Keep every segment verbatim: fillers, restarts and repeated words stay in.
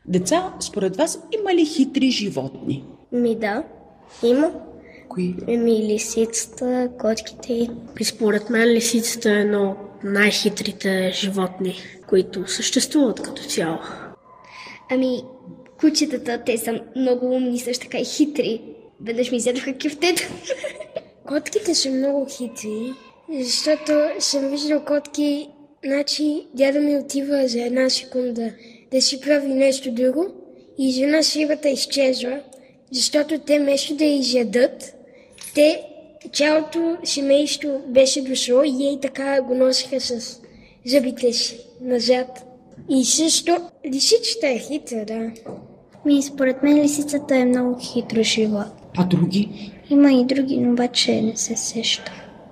Деца, според вас има ли хитри животни? Ми да, има. Кои? Еми лисицата, котките. И според мен лисицата е едно от най-хитрите животни, които съществуват като цяло. Ами, кучетата, те са много умни, също така и хитри. Веднъж ми изядоха кюфтето. Котките са много хитри, защото съм виждал котки, значи дядо ми отива за една секунда да си прави нещо друго и изведнъж рибата изчезва, защото те вместо да я изядат, те цялото семейство беше дошло и ей така го носиха с зъбите си назад. И също лисичата е хитра, да. Ми, според мен лисицата е много хитро живот. А други? Има и други, но обаче не се сеща.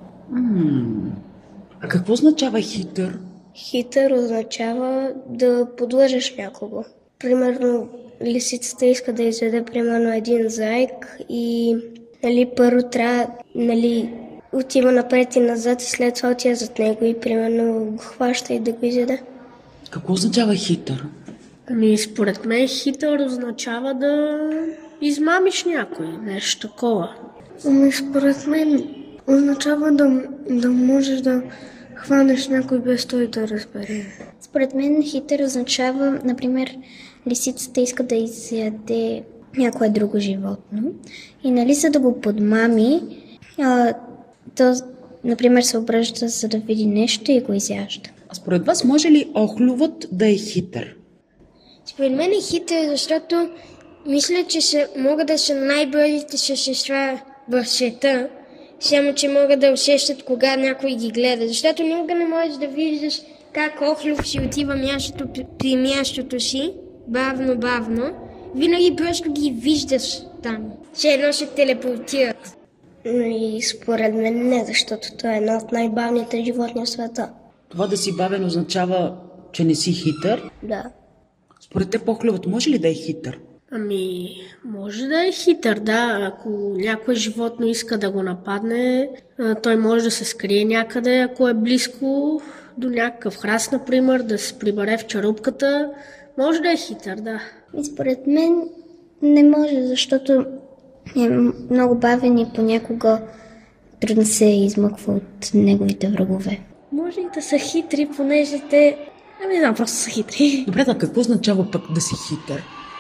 М-м. А какво означава хитър? Хитър означава да подлъжеш някого. Примерно лисицата иска да изведе примерно един заек и нали, първо трябва, нали, отива напред и назад и след това отива зад него и примерно го хваща и да го изведе. Какво означава хитър? Ами, според мен хитър означава да измамиш някой, нещо такова. Ами, според мен означава да, да можеш да хванеш някой без той да разбере. Според мен хитър означава, например, лисицата иска да изяде някое друго животно и нали за да го подмами, а, то, например, се обръща за да види нещо и го изяжда. А според вас може ли охлювът да е хитър? Според мен е хитър, защото мисля, че се, могат да са най-бързите същества в света, само че могат да усещат кога някой ги гледа, защото никога не можеш да виждаш как охлюв си отива мястото, при мястото си, бавно-бавно. Винаги просто ги виждаш там. Все едно се телепортират. И според мен не, защото той е едно от най-бавните животни в света. Това да си бавен означава, че не си хитър? Да. Според те охлювът може ли да е хитър? Ами, може да е хитър, да. Ако някое животно иска да го нападне, той може да се скрие някъде, ако е близко до някакъв храст, например, да се прибере в чарупката. Може да е хитър, да. И според мен не може, защото е много бавен и понякога трудно се измъква от неговите врагове. Може и да са хитри, понеже те... Ами, не знам, просто са хитри. Добре, да какво означава пък да си хитър?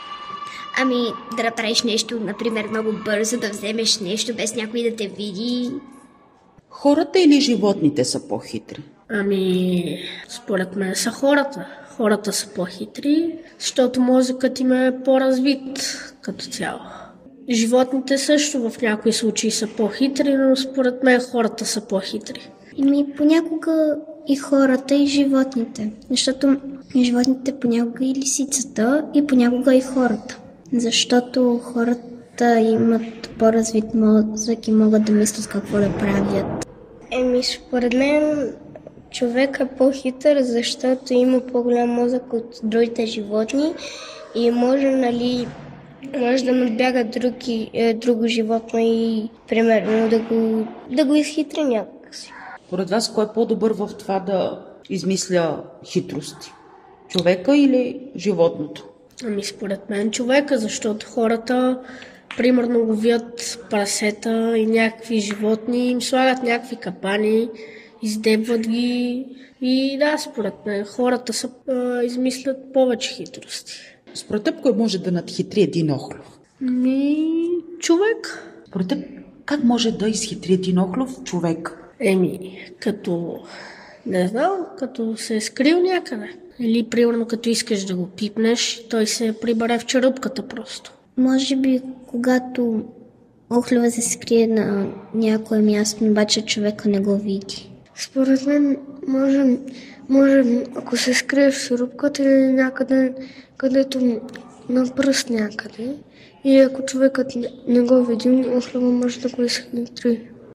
Ами, да направиш нещо, например, много бързо, да вземеш нещо без някой да те види. Хората или животните са по-хитри? Ами, според мен са хората. Хората са по-хитри, защото мозъкът им е по-развит като цяло. Животните също в някои случаи са по-хитри, но според мен хората са по-хитри. Ими понякога и хората, и животните. Защото животните понякога и лисицата, и понякога и хората. Защото хората имат по-развит мозък и могат да мислят какво да правят. Еми, според мен човек е по-хитър, защото има по-голям мозък от другите животни и може, нали, може да надбяга други, е, друго животно и примерно да го, да го изхитри някакси. Поред вас, кой е по-добър в това да измисля хитрости? Човека или животното? Ами според мен човека, защото хората примерно ловят прасета и някакви животни, им слагат някакви капани, издебват ги и да, според мен хората са, а, измислят повече хитрости. Според теб кой може да надхитри един охлюв? Ми, човек. Според теб как може да изхитри един охлюв човек? Еми, като, не знам, като се е скрил някъде. Или, примерно, като искаш да го пипнеш, той се прибере в черупката просто. Може би, когато охлюва се скрие на някое място, обаче човека не го види. Според мен може, може ако се скрие в шурупката или някъде, където на пръст някъде, и ако човекът не, не го види, охлюва може да го изхитри.